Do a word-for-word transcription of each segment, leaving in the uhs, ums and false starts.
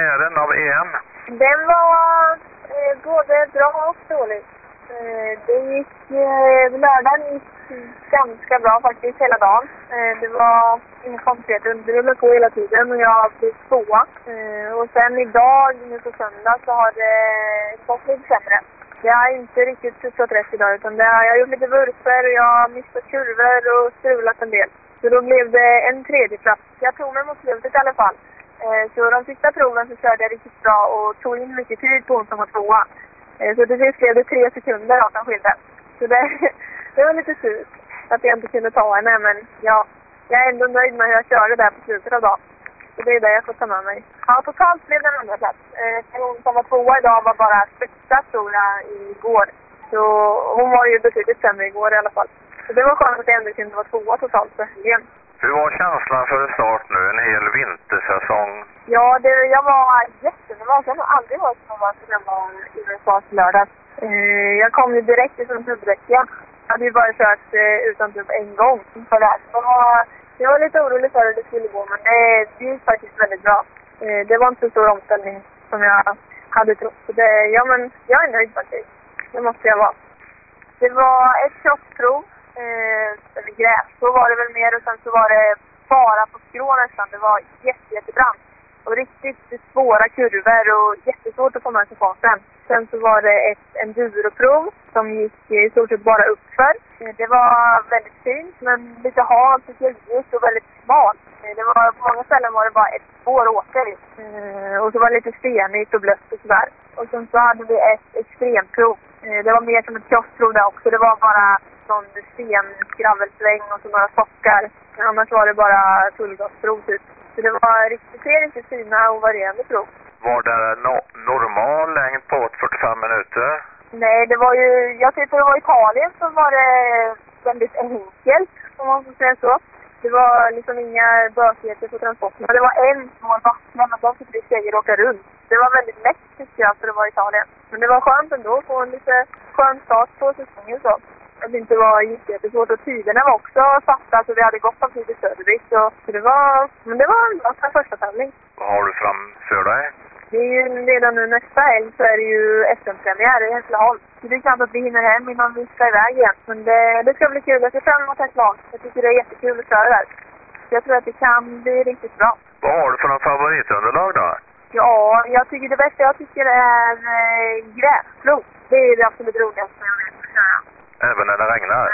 premiären av E M? Den var eh, både bra och dålig. Eh, det gick, eh, lördagen gick ganska bra faktiskt hela dagen. Eh, det var inga konstigheter, det rullade på hela tiden och jag blev tvåa. Eh, och sen idag, nu på söndag, så har det gått lite sämre. Jag har inte riktigt tuffat rätt idag, utan det har, jag har gjort lite vurper och jag har missat kurvor och strulat en del. Så då blev det en tredje plats. Jag tog mig mot slutet i alla fall. Eh, så de sista proven så körde jag riktigt bra och tog in mycket tid på hon som var tvåa. Eh, så till sist blev det tre sekunder av som skilde. Så det, det var lite surt att jag inte kunde ta henne, men ja, jag är ändå nöjd med hur jag körde där på slutet av dagen. Så det är det jag får ta med mig. Ja, totalt blev det en andra plats. Eh, hon som var tvåa idag var bara spetsat, tror jag, igår. Så hon var ju betydligt sämre igår i alla fall. Så det var skönt att jag ändå kunde vara tvåa totalt för helgen. Hur var känslan för start nu? En hel vintersäsong? Ja, det, jag var jättenervös. Jag har aldrig varit så nervös som jag var i U S A lördag. Eh, jag kom ju direkt ifrån dubbdäcken. Jag hade ju bara kört eh, utan dubb en gång för det här. Så var, jag var lite orolig för hur det skulle gå, men det, det gick faktiskt väldigt bra. Eh, det var inte så stor omställning som jag hade trott. Så det, ja, men jag är nöjd faktiskt. Det måste jag vara. Det var ett krossprov. Eh, eller gräs, så var det väl mer, och sen så var det bara på skrå nästan. Det var jätte, jättebrant och riktigt svåra kurvor och jättesvårt att få med sig farten. Sen så var det ett enduroprov som gick i stort sett bara uppför. Eh, det var väldigt fint, men lite halt och ljusigt och väldigt smalt. Eh, det var, på många ställen var det bara ett spår åker i. Eh, och så var det lite stenigt och blött och sådär. Och sen så hade vi ett extremprov. Eh, det var mer som ett krossprov där också. Det var bara någon stenskravelsväng och så några sockar. Men annars var det bara fullgasprov typ. Så det var riktigt, riktigt fina och varierande prov. Var det no normal längd på fyrtiofem minuter? Nej, det var ju, jag tyckte det var Italien så var det väldigt enkelt, om man får säga så. Det var liksom inga bökigheter på transporten. Det var en små vattna, men de fick vi tjejer åka runt. Det var väldigt lätt tycker jag, för det var Italien. Men det var skönt ändå att få en lite skön start på säsongen så. Att det inte var jättesvårt, och tiderna var också satta så vi hade gått av tid i service. Så, så det var, men det var en bra första tävling. Vad har du framför dig? Det är ju redan nu nästa helg så är det ju S M-premiär i Hässleholm. Så det är klart att vi hinner hem innan vi ska iväg igen. Men det, det ska bli kul. Jag ser fram emot Hässleholm. Jag tycker det är jättekul att köra där. Så jag tror att det kan bli riktigt bra. Vad har du för någon favoritunderlag då? Ja, jag tycker det bästa jag tycker är eh, gräsflod. Det är det absolut roligaste jag vet att köra. Även när det regnar?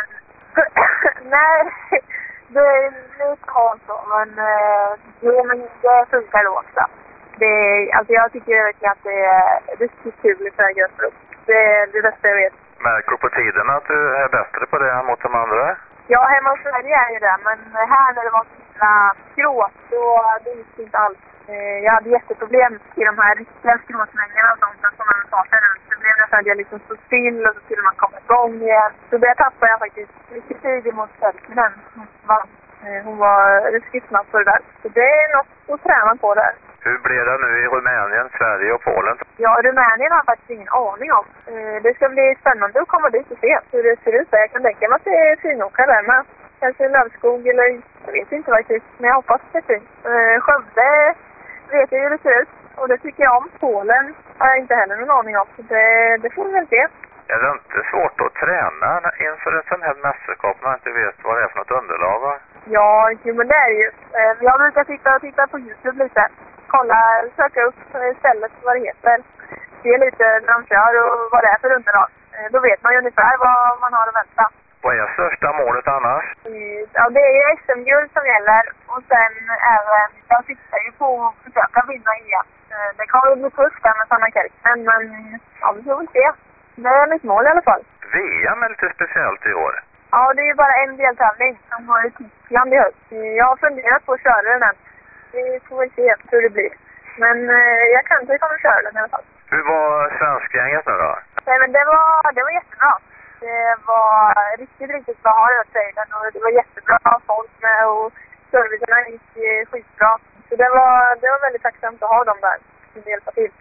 Nej, det är lite halt så. Men, eh, jo, men det funkar då också. Det, alltså jag tycker verkligen att det är riktigt kul att köra gräsflod. Det är det bästa jag vet. Märker du på tiden att du är bättre på det än mot de andra? Ja, hemma hos Sverige är ju det. Men här när det var så himla skrå, så det gick inte alls. Jag hade jätteproblem i de här riktiga skråsvängarna och sånt som man tar sig runt. Så blev det så att jag liksom stod still och så skulle man komma igång igen. Så det tappade jag faktiskt mycket tid emot Sölknen. Hon var ruskigt snabb på det där. Så det är något att träna på där. Hur blir det nu i Rumänien, Sverige och Polen? Ja, Rumänien har jag faktiskt ingen aning om. Det ska bli spännande att komma dit och se hur det ser ut. Jag kan tänka mig att det är finåkare där med. Kanske lövskog eller jag vet inte faktiskt. Men jag hoppas att det är fint. Skövde vet jag hur det ser ut. Och det tycker jag om. Polen har jag inte heller någon aning om. Så det, det får vi väl se. Är det inte svårt att träna inför en sån här mästerskap när man inte vet vad det är för något underlag? Va? Ja, men det är ju. Jag brukar sitta och titta på YouTube lite. Kolla, söka upp stället vad det heter. Se lite när de kör och vad det är för underlag. Då vet man ju ungefär vad man har att vänta. Vad är största målet annars? Ja, det är ju S M-guld som gäller. Och sen även, jag siktar ju på att försöka vinna igen. Det kan ju bli tufft där med Sanna Kärknen, men ja, vi får väl se. Det är mitt mål i alla fall. V M är lite speciellt i år. Ja, det är ju bara en deltävling som går i Tyskland i höst. Jag har funderat på att köra den än. Vi får väl se hur det blir. Men eh, jag kanske kommer att köra den i alla fall. Hur var svenskgänget nu då? Nej, men det var, det var jättebra. Det var riktigt, riktigt bra att höra trailern och det var jättebra folk med och servicerna gick skitbra. Så det var, det var väldigt tacksamt att ha dem där som hjälpa till.